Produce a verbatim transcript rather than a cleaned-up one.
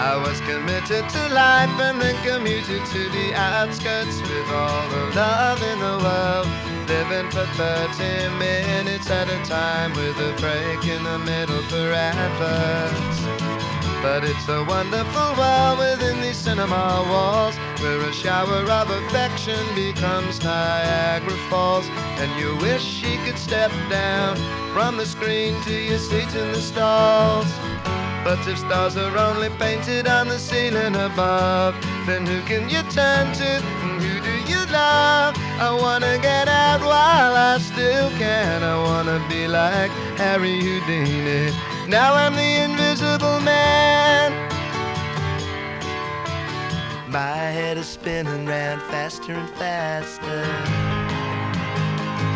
I was committed to life and then commuted to the outskirts with all the love in the world, living for thirty minutes at a time with a break in the middle for adverts. But it's a wonderful world within these cinema walls, where a shower of affection becomes Niagara Falls, and you wish she could step down from the screen to your seat in the stalls. But if stars are only painted on the ceiling above, then who can you turn to and who do you love? I wanna get out while I still can. I wanna be like Harry Houdini. Now I'm the invisible man. My head is spinning round faster and faster.